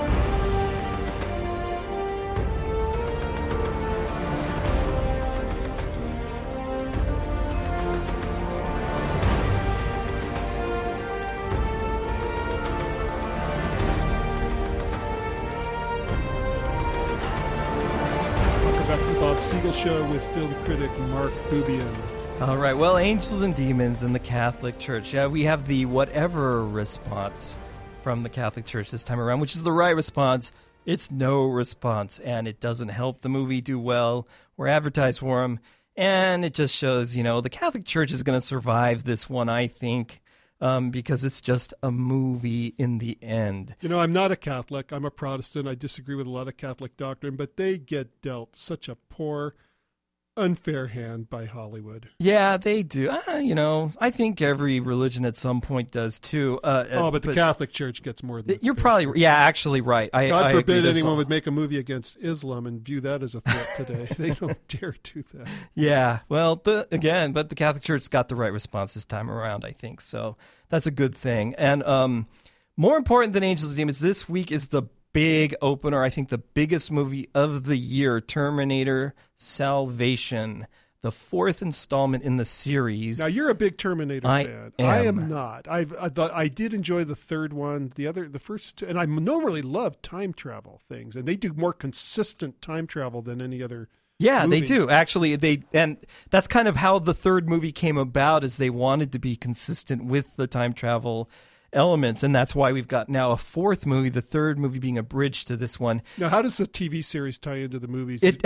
Siegel Show with film critic Mark Bubian. All right, well, Angels and Demons in the Catholic Church. Yeah, we have the whatever response from the Catholic Church this time around, which is the right response. It's no response, and it doesn't help the movie do well or advertise for them, and it just shows, the Catholic Church is going to survive this one, I think, because it's just a movie in the end. I'm not a Catholic. I'm a Protestant. I disagree with a lot of Catholic doctrine, but they get dealt such a poor, unfair hand by Hollywood. Yeah, they do. I think every religion at some point does too. But the Catholic Church gets more than you're probably actually right. God forbid anyone would make a movie against Islam and view that as a threat today. They don't dare do that. Yeah, well, but the Catholic Church got the right response this time around, I think. So that's a good thing. And more important than Angels and Demons, this week is the big opener, I think the biggest movie of the year, Terminator Salvation, the 4th installment in the series. Now, you're a big Terminator fan. I am not. I did enjoy the third one. The first two, and I normally love time travel things, and they do more consistent time travel than any other. Yeah, movies. They do. Actually, and that's kind of how the third movie came about, is they wanted to be consistent with the time travel elements, and that's why we've got now a 4th movie, the 3rd movie being a bridge to this one. Now, how does the TV series tie into the movies? They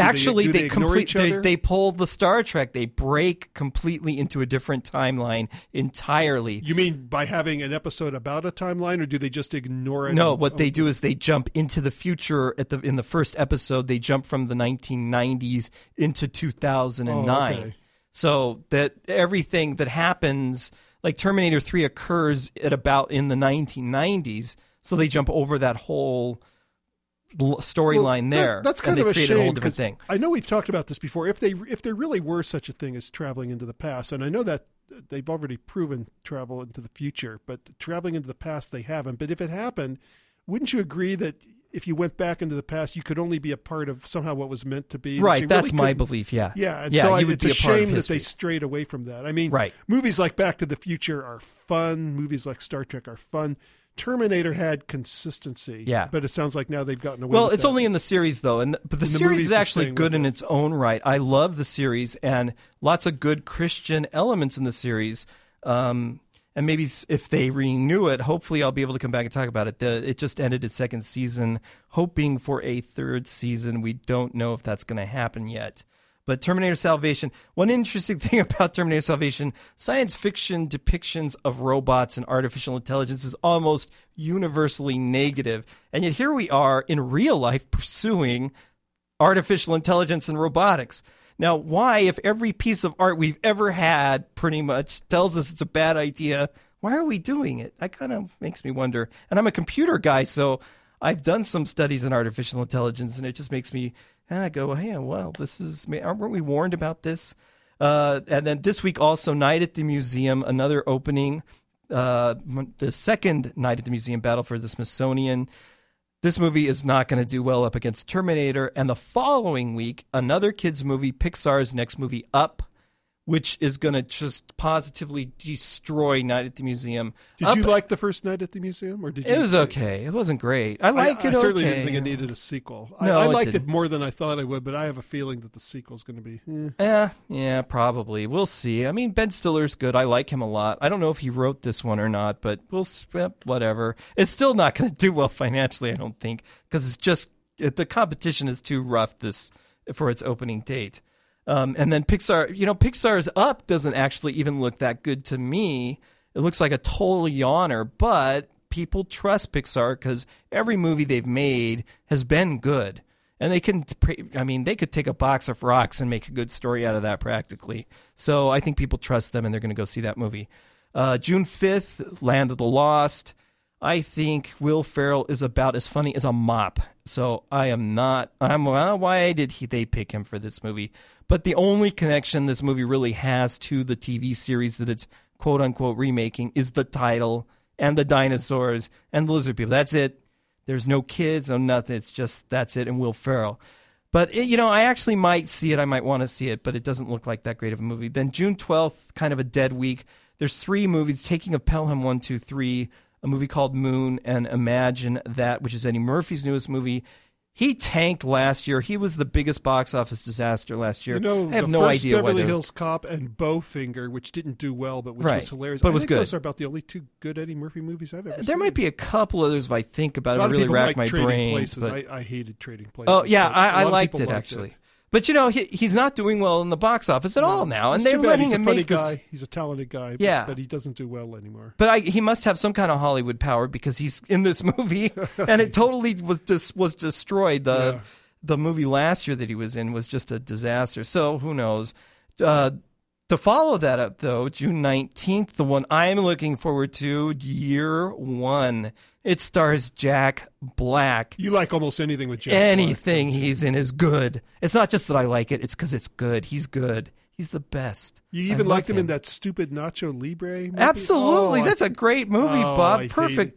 pull the Star Trek. They break completely into a different timeline entirely. You mean by having an episode about a timeline, or do they just ignore it? No, what they do is they jump into the future. In the first episode, they jump from the 1990s into 2009. Okay. So that everything that happens, like Terminator 3 occurs at about in the 1990s, so they jump over that whole storyline there. That's kind of a shame. A whole different thing. I know we've talked about this before. If there really were such a thing as traveling into the past, and I know that they've already proven travel into the future, but traveling into the past they haven't. But if it happened, wouldn't you agree that if you went back into the past, you could only be a part of somehow what was meant to be? Right, that's my belief, yeah. Yeah, and so it's a shame that they strayed away from that. I mean, movies like Back to the Future are fun. Movies like Star Trek are fun. Terminator had consistency, but it sounds like now they've gotten away with that. Well, it's only in the series, though, but the series is actually good in its own right. I love the series, and lots of good Christian elements in the series. And maybe if they renew it, hopefully I'll be able to come back and talk about it. It just ended its 2nd season, hoping for a 3rd season. We don't know if that's going to happen yet. But Terminator Salvation, one interesting thing about Terminator Salvation, science fiction depictions of robots and artificial intelligence is almost universally negative. And yet here we are in real life pursuing artificial intelligence and robotics. Now, why, if every piece of art we've ever had pretty much tells us it's a bad idea, why are we doing it? That kind of makes me wonder. And I'm a computer guy, so I've done some studies in artificial intelligence, and it just makes me go, hey, well, weren't we warned about this? And then this week also, Night at the Museum, another opening, the second Night at the Museum, Battle for the Smithsonian. This movie is not going to do well up against Terminator. And the following week, another kids movie, Pixar's next movie, Up, which is going to just positively destroy Night at the Museum. Did you like the first Night at the Museum? Or did you? It was okay. It wasn't great. I like it. I certainly didn't think it needed a sequel. No, I liked it more than I thought I would, but I have a feeling that the sequel's going to be... Yeah, probably. We'll see. I mean, Ben Stiller's good. I like him a lot. I don't know if he wrote this one or not, but whatever. It's still not going to do well financially, I don't think, because it's just... the competition is too rough for its opening date. And then Pixar, Pixar's Up doesn't actually even look that good to me. It looks like a total yawner, but people trust Pixar because every movie they've made has been good. And they could take a box of rocks and make a good story out of that practically. So I think people trust them and they're going to go see that movie. June 5th, Land of the Lost. I think Will Ferrell is about as funny as a mop. So why did they pick him for this movie? But the only connection this movie really has to the TV series that it's quote-unquote remaking is the title and the dinosaurs and the lizard people. That's it. There's no kids, no nothing. It's just, that's it, and Will Ferrell. But, I actually might see it. I might want to see it, but it doesn't look like that great of a movie. Then June 12th, kind of a dead week. There's 3 movies, Taking of Pelham 1, 2, 3, a movie called Moon, and Imagine That, which is Eddie Murphy's newest movie. He tanked last year. He was the biggest box office disaster last year. I have no idea why. Beverly Hills Cop and Bowfinger, which didn't do well, but which was hilarious. But it was I think good. those are about the only 2 good Eddie Murphy movies I've ever seen. There might be a couple others if I think about it. I really rack my brain. But... I hated Trading Places. Oh, yeah, I liked it, actually. But, he's not doing well in the box office at all now. And they're letting him make this... guy. He's a talented guy, but he doesn't do well anymore. But he must have some kind of Hollywood power because he's in this movie, and it totally was destroyed. The movie last year that he was in was just a disaster. So who knows? To follow that up, though, June 19th, the one I'm looking forward to, Year One. It stars Jack Black. You like almost anything with Jack Black. Anything he's in is good. It's not just that I like it. It's because it's good. He's good. He's the best. You even liked him in that stupid Nacho Libre movie? Absolutely. That's a great movie, Bob. Perfect.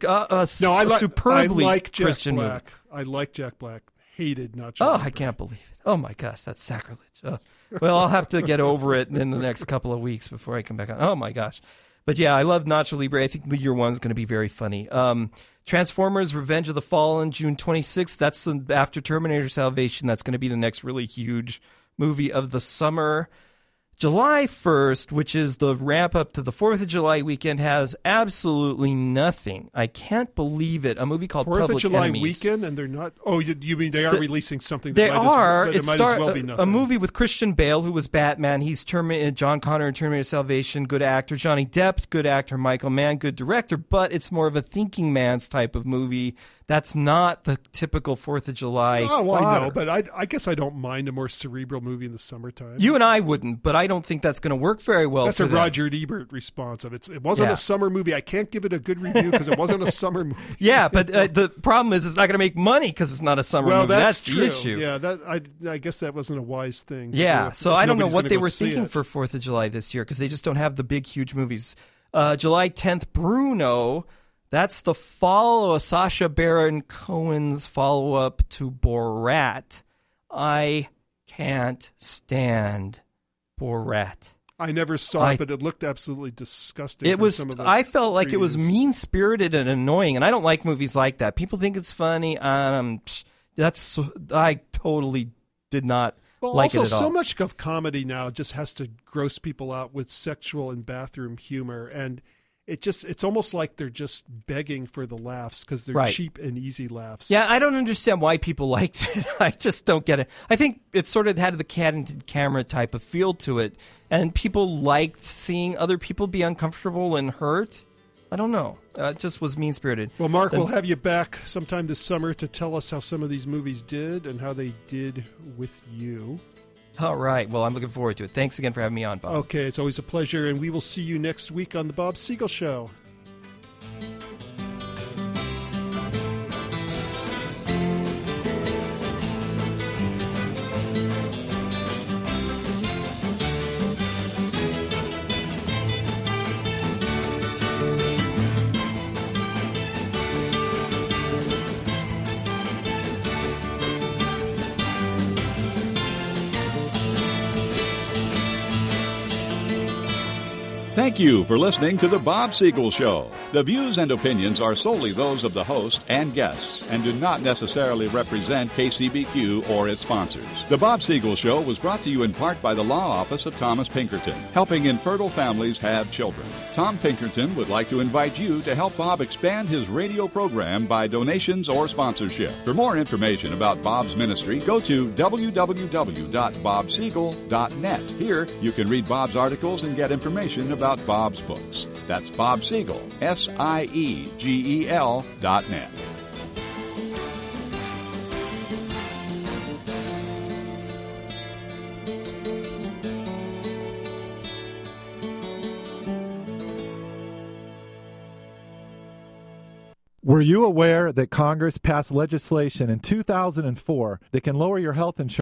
Superbly like Jack Christian Black. movie. I like Jack Black. Hated Nacho Libre. I can't believe it. Oh, my gosh. That's sacrilege. Well, I'll have to get over it in the next couple of weeks before I come back on. Oh, my gosh. But yeah, I love Nacho Libre. I think Year One is going to be very funny. Transformers Revenge of the Fallen, June 26th. That's after Terminator Salvation. That's going to be the next really huge movie of the summer. July 1st, which is the ramp up to the 4th of July weekend, has absolutely nothing. I can't believe it. A movie called Public Enemies. 4th of July weekend, and they're not... Oh, you mean they are releasing something that they might as well be nothing. A movie with Christian Bale, who was Batman. He's John Connor in Terminator Salvation. Good actor. Johnny Depp, good actor. Michael Mann, good director. But it's more of a thinking man's type of movie. That's not the typical 4th of July fodder. I know, but I guess I don't mind a more cerebral movie in the summertime. You and I wouldn't, but I don't think that's going to work very well. That's for a Roger Ebert response of it wasn't a summer movie. I can't give it a good review because it wasn't a summer movie. Yeah, but the problem is it's not going to make money because it's not a summer movie. That's true. The issue. Yeah, I guess that wasn't a wise thing. Yeah, so I don't know what they were thinking for 4th of July this year because they just don't have the big, huge movies. July 10th, Bruno. That's the follow of Sacha Baron Cohen's follow-up to Borat. I can't stand Borat. I never saw it, but it looked absolutely disgusting. It was. I felt like it was mean-spirited and annoying, and I don't like movies like that. People think it's funny. I totally did not like it at all. So much of comedy now just has to gross people out with sexual and bathroom humor, and it's almost like they're just begging for the laughs because they're cheap and easy laughs. Yeah, I don't understand why people liked it. I just don't get it. I think it sort of had the candid camera type of feel to it, and people liked seeing other people be uncomfortable and hurt. I don't know. It just was mean-spirited. Well, Mark, we'll have you back sometime this summer to tell us how some of these movies did and how they did with you. All right. Well, I'm looking forward to it. Thanks again for having me on, Bob. Okay, it's always a pleasure, and we will see you next week on The Bob Segal Show. Thank you for listening to The Bob Segal Show. The views and opinions are solely those of the host and guests and do not necessarily represent KCBQ or its sponsors. The Bob Segal Show was brought to you in part by the Law Office of Thomas Pinkerton, helping infertile families have children. Tom Pinkerton would like to invite you to help Bob expand his radio program by donations or sponsorship. For more information about Bob's ministry, go to www.bobsegal.net. Here, you can read Bob's articles and get information about Bob's books. That's Bob Segal, SIEGEL.net. Were you aware that Congress passed legislation in 2004 that can lower your health insurance